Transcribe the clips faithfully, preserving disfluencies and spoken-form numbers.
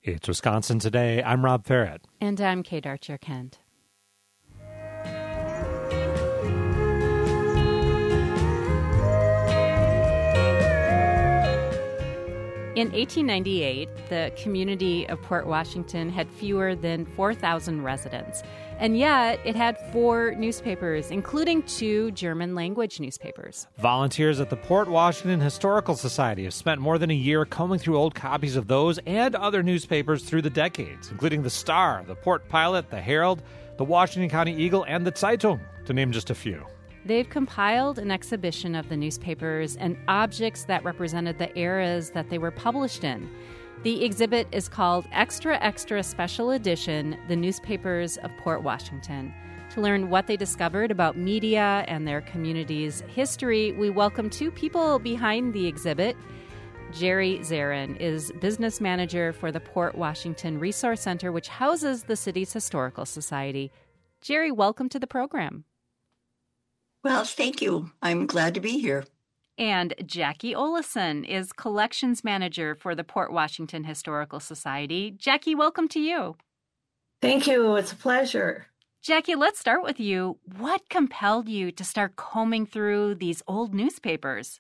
It's Wisconsin Today. I'm Rob Ferret. And I'm Kate Archer-Kent. In eighteen ninety-eight, the community of Port Washington had fewer than four thousand residents, and yet it had four newspapers, including two German-language newspapers. Volunteers at the Port Washington Historical Society have spent more than a year combing through old copies of those and other newspapers through the decades, including the Star, the Port Pilot, the Herald, the Washington County Eagle, and the Zeitung, to name just a few. They've compiled an exhibition of the newspapers and objects that represented the eras that they were published in. The exhibit is called Extra Extra Special Edition, The Newspapers of Port Washington. To learn what they discovered about media and their community's history, we welcome two people behind the exhibit. Jerry Zarin is business manager for the Port Washington Resource Center, which houses the city's historical society. Jerry, welcome to the program. Well, thank you. I'm glad to be here. And Jackie Olesen is collections manager for the Port Washington Historical Society. Jackie, welcome to you. Thank you. It's a pleasure. Jackie, let's start with you. What compelled you to start combing through these old newspapers?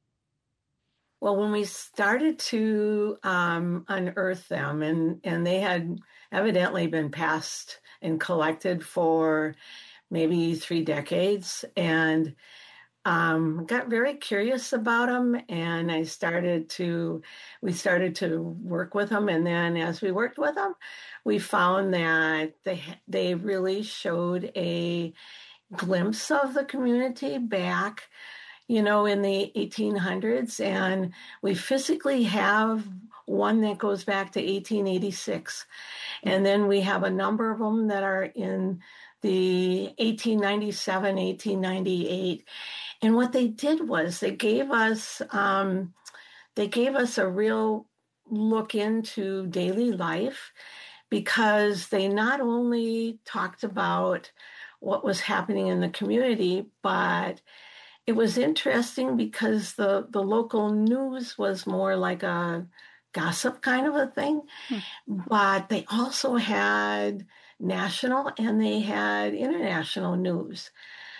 Well, when we started to um, unearth them, and, and they had evidently been passed and collected for maybe three decades, and um, got very curious about them. And I started to, we started to work with them. And then as we worked with them, we found that they, they really showed a glimpse of the community back, you know, in the eighteen hundreds. And we physically have one that goes back to eighteen eighty-six. And then we have a number of them that are in the eighteen ninety-seven, eighteen ninety-eight. And what they did was they gave us, um, they gave us a real look into daily life, because they not only talked about what was happening in the community, but it was interesting because the, the local news was more like a gossip kind of a thing, hmm. but they also had national and they had international news.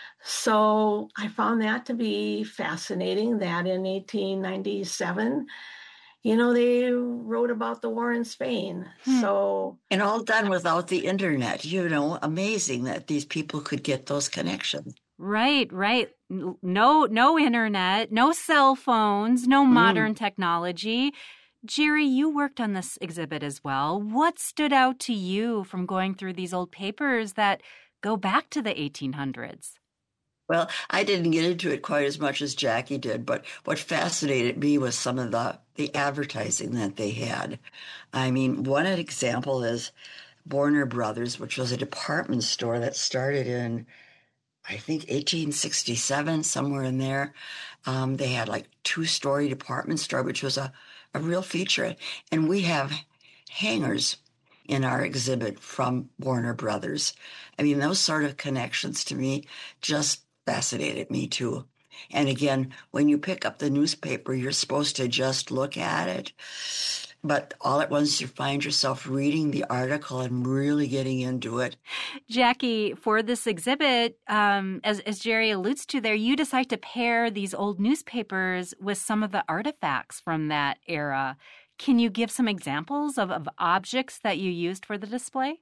So I found that to be fascinating, that in eighteen ninety-seven, you know, they wrote about the war in Spain. Hmm. So, and all done without the internet, you know, amazing that these people could get those connections. Right, right. No, no internet, no cell phones, no modern mm. technology. Jerry, you worked on this exhibit as well. What stood out to you from going through these old papers that go back to the eighteen hundreds? Well, I didn't get into it quite as much as Jackie did, but what fascinated me was some of the, the advertising that they had. I mean, one example is Borner Brothers, which was a department store that started in, I think, eighteen sixty-seven, somewhere in there. Um, they had like two-story department store, which was a, a real feature. And we have hangers in our exhibit from Borner Brothers. I mean, those sort of connections to me just fascinated me too. And again, when you pick up the newspaper, you're supposed to just look at it. But all at once you find yourself reading the article and really getting into it. Jackie, for this exhibit, um, as, as Jerry alludes to there, you decide to pair these old newspapers with some of the artifacts from that era. Can you give some examples of, of objects that you used for the display?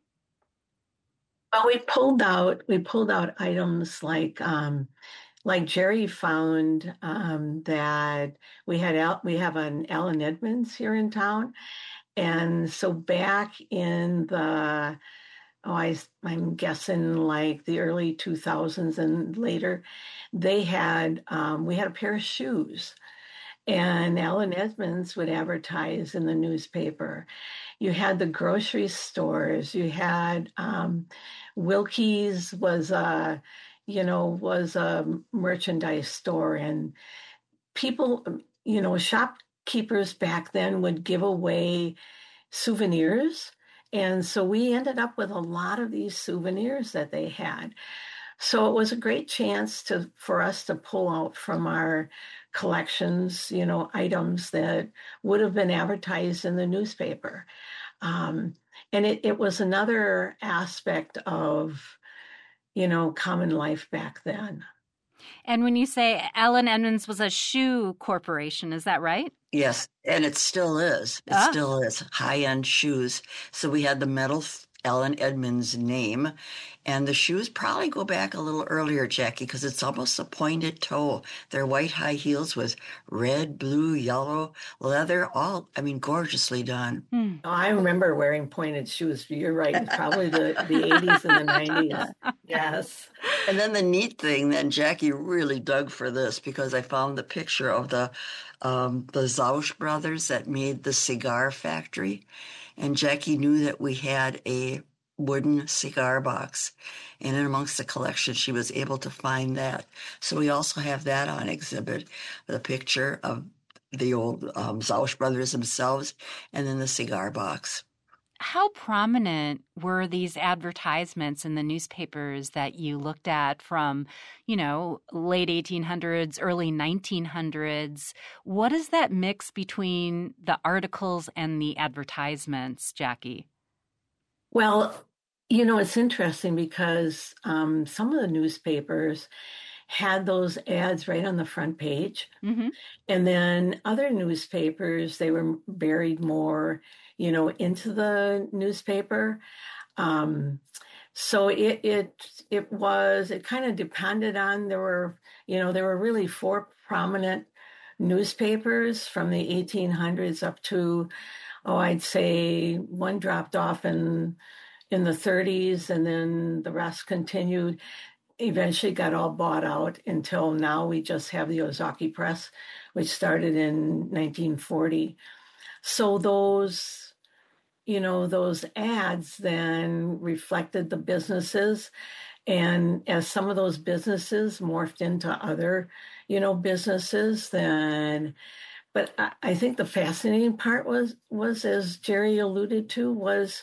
Well, we pulled out we pulled out items like um, like Jerry found um, that we had Al, we have an Allen Edmonds here in town, and so back in the oh I I'm guessing like the early two thousands and later, they had um, we had a pair of shoes. And Allen Edmonds would advertise in the newspaper. You had the grocery stores. You had um, Wilkie's was a, you know, was a merchandise store, and people, you know, shopkeepers back then would give away souvenirs, and so we ended up with a lot of these souvenirs that they had. So it was a great chance to for us to pull out from our collections, you know, items that would have been advertised in the newspaper. Um, and it, it was another aspect of, you know, common life back then. And when you say Allen Edmonds was a shoe corporation, is that right? Yes, and it still is. It Ah. still is high-end shoes. So we had the metal Allen Edmonds name, and the shoes probably go back a little earlier, Jackie, because it's almost a pointed toe. They're white high heels with red, blue, yellow leather, all, I mean, gorgeously done. Hmm. Oh, I remember wearing pointed shoes. You're right. It's probably the, the eighties and the nineties. Yes. And then the neat thing, then Jackie really dug for this because I found the picture of the um, the Zausch brothers that made the cigar factory. And Jackie knew that we had a wooden cigar box. And in amongst the collection, she was able to find that. So we also have that on exhibit, the picture of the old um, Zausch brothers themselves and then the cigar box. How prominent were these advertisements in the newspapers that you looked at from, you know, late eighteen hundreds, early nineteen hundreds? What is that mix between the articles and the advertisements, Jackie? Well, you know, it's interesting because um, some of the newspapers had those ads right on the front page. Mm-hmm. And then other newspapers, they were buried more, you know, into the newspaper. Um, so it, it, it was, it kind of depended on, there were, you know, there were really four prominent newspapers from the eighteen hundreds up to, oh, I'd say one dropped off in, in the thirties and then the rest continued. Eventually got all bought out until now we just have the Ozaki Press, which started in nineteen forty. So those, you know, those ads then reflected the businesses. And as some of those businesses morphed into other, you know, businesses, then, but I, I think the fascinating part was, was, as Jerry alluded to, was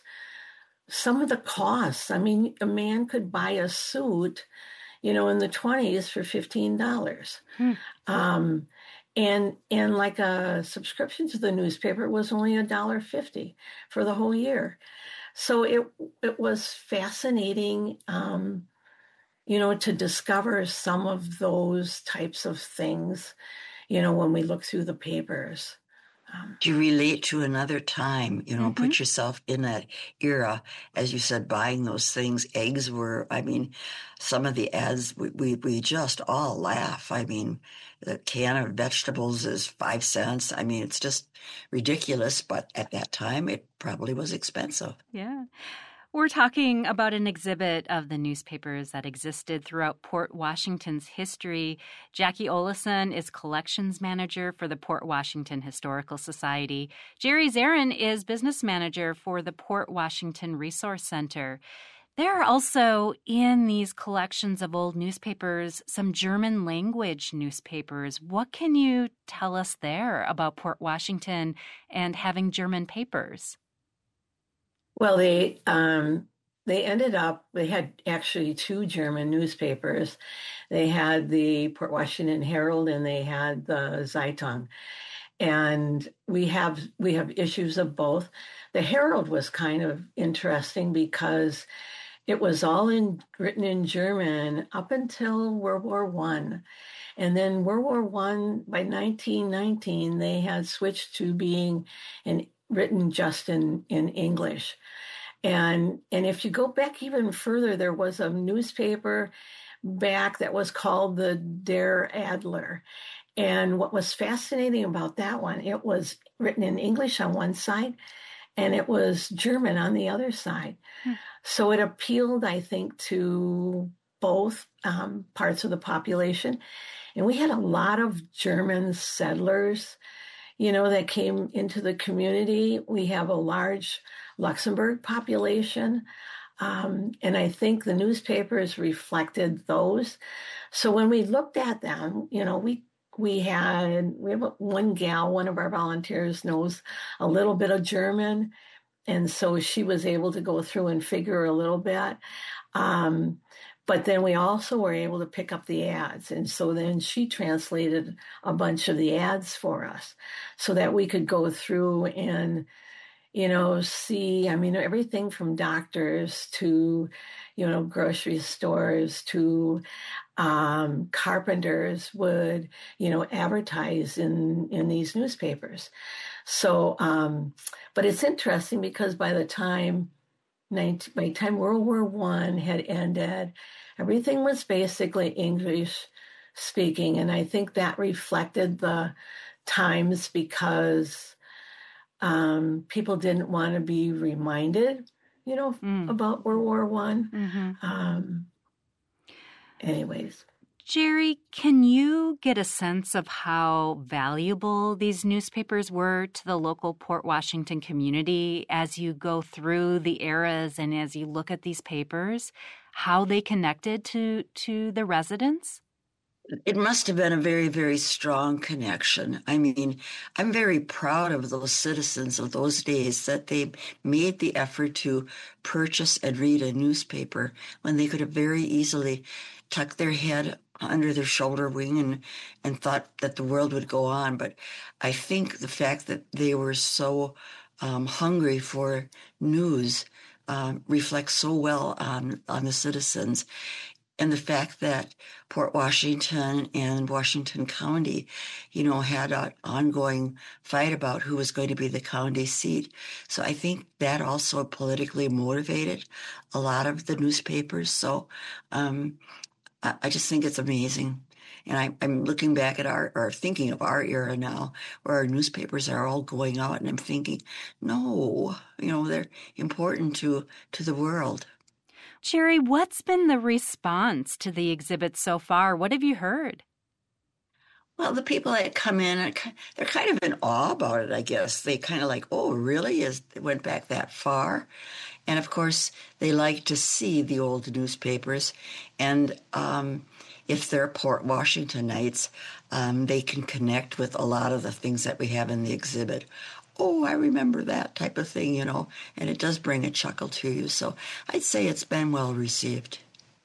some of the costs. I mean, a man could buy a suit, you know, in the twenties for fifteen dollars. Hmm. Um, and and like a subscription to the newspaper was only a dollar fifty for the whole year. So it it was fascinating, um, you know, to discover some of those types of things, you know, when we look through the papers. Um, Do you relate to another time, you know, Mm-hmm. put yourself in that era, as you said, buying those things. Eggs were, I mean, some of the ads, we, we, we just all laugh. I mean, the can of vegetables is five cents. I mean, it's just ridiculous, but at that time, it probably was expensive. Yeah. We're talking about an exhibit of the newspapers that existed throughout Port Washington's history. Jackie Olesen is collections manager for the Port Washington Historical Society. Jerry Zarin is business manager for the Port Washington Resource Center. There are also, in these collections of old newspapers, some German language newspapers. What can you tell us there about Port Washington and having German papers? Well, they um, they ended up, they had actually two German newspapers. They had the Port Washington Herald and they had the Zeitung. And we have we have issues of both. The Herald was kind of interesting because it was all in written in German up until World War One. And then World War One, by nineteen nineteen, they had switched to being in, written just in, in English. And and if you go back even further, there was a newspaper back that was called the Der Adler. And what was fascinating about that one, it was written in English on one side, and it was German on the other side. Hmm. So it appealed, I think, to both um, parts of the population. And we had a lot of German settlers, you know, that came into the community. We have a large Luxembourg population. Um, and I think the newspapers reflected those. So when we looked at them, you know, we we had, we have one gal, one of our volunteers knows a little bit of German. And so she was able to go through and figure a little bit. Um, but then we also were able to pick up the ads. And so then she translated a bunch of the ads for us so that we could go through and, you know, see, I mean, everything from doctors to, you know, grocery stores to um, carpenters would, you know, advertise in, in these newspapers. So, um, but it's interesting because by the time nineteen, by the time World War One had ended, everything was basically English speaking, and I think that reflected the times because um, people didn't want to be reminded, you know, mm. about World War One. Mm-hmm. Um, anyways. Jerry, can you get a sense of how valuable these newspapers were to the local Port Washington community as you go through the eras and as you look at these papers, how they connected to, to the residents? It must have been a very, very strong connection. I mean, I'm very proud of those citizens of those days that they made the effort to purchase and read a newspaper when they could have very easily tucked their head under their shoulder wing and, and thought that the world would go on. But I think the fact that they were so um, hungry for news um, reflects so well on, on the citizens. And the fact that Port Washington and Washington County, you know, had an ongoing fight about who was going to be the county seat. So I think that also politically motivated a lot of the newspapers. So um, I, I just think it's amazing. And I, I'm looking back at our, or thinking of our era now, where our newspapers are all going out, and I'm thinking, no, you know, they're important to, to the world. Jerry, what's been the response to the exhibit so far? What have you heard? Well, the people that come in, they're kind of in awe about it, I guess. They kind of like, oh, really? Is it went back that far? And, of course, they like to see the old newspapers. And um, if they're Port Washingtonites, um, they can connect with a lot of the things that we have in the exhibit. Oh, I remember that type of thing, you know, and it does bring a chuckle to you. So I'd say it's been well received.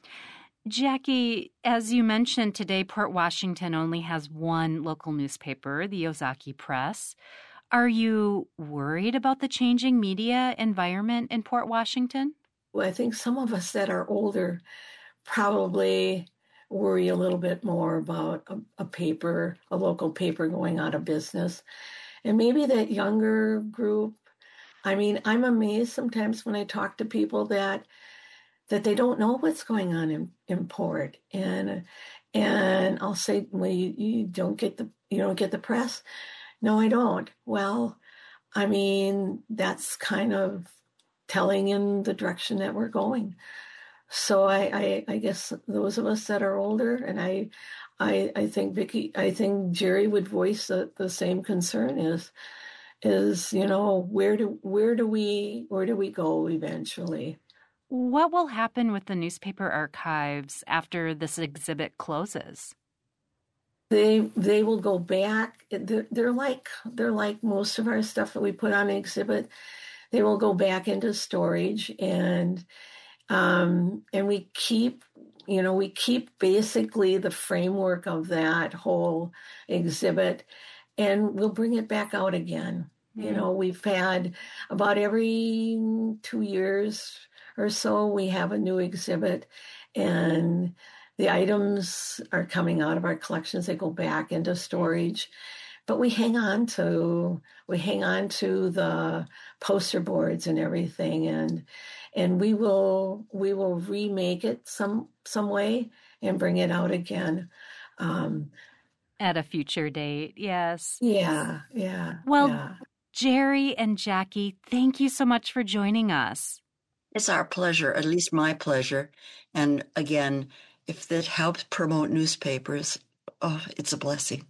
Jackie, as you mentioned today, Port Washington only has one local newspaper, the Ozaki Press. Are you worried about the changing media environment in Port Washington? Well, I think some of us that are older probably worry a little bit more about a, a paper, a local paper going out of business. And maybe that younger group, I mean, I'm amazed sometimes when I talk to people that that they don't know what's going on in, in Port. And and I'll say, well, you, you don't get the you don't get the press? No, I don't. Well, I mean, that's kind of telling in the direction that we're going. So I, I, I guess those of us that are older, and I I, I think Vicki, I think Jerry would voice the, the same concern is, is, you know, where do, where do we, where do we go eventually? What will happen with the newspaper archives after this exhibit closes? They, they will go back. They're, they're like, they're like most of our stuff that we put on the exhibit. They will go back into storage, and, um, and we keep, You know, we keep basically the framework of that whole exhibit, and we'll bring it back out again. Mm. You know, we've had about every two years or so, we have a new exhibit, and the items are coming out of our collections. They go back into storage, but we hang on to, we hang on to the poster boards and everything, and And we will we will remake it some some way and bring it out again. Um, At a future date, yes. Yeah, yeah. Well, yeah. Jerry and Jackie, thank you so much for joining us. It's our pleasure, at least my pleasure. And again, if that helps promote newspapers, oh, it's a blessing.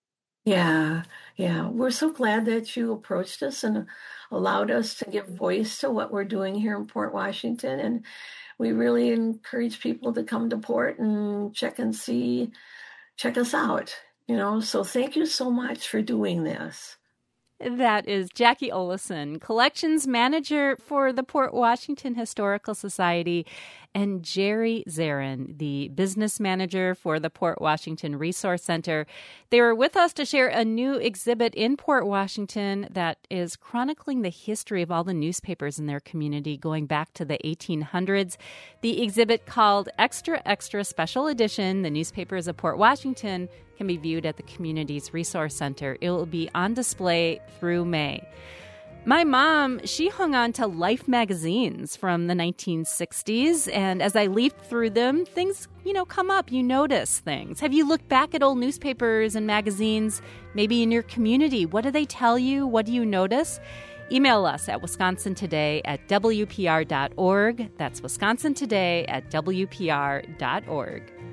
Yeah, yeah. We're so glad that you approached us and allowed us to give voice to what we're doing here in Port Washington. And we really encourage people to come to Port and check and see, check us out, you know. So thank you so much for doing this. That is Jackie Olesen, Collections Manager for the Port Washington Historical Society, and Jerry Zarin, the Business Manager for the Port Washington Resource Center. They were with us to share a new exhibit in Port Washington that is chronicling the history of all the newspapers in their community going back to the eighteen hundreds. The exhibit, called Extra Extra Special Edition, The Newspapers of Port Washington, can be viewed at the community's resource center. It will be on display through May. My mom, she hung on to Life magazines from the nineteen sixties, and as I leafed through them, things, you know, come up. You notice things. Have you looked back at old newspapers and magazines, maybe in your community? What do they tell you? What do you notice? Email us at wisconsin today at w p r dot org. That's wisconsin today at w p r dot org.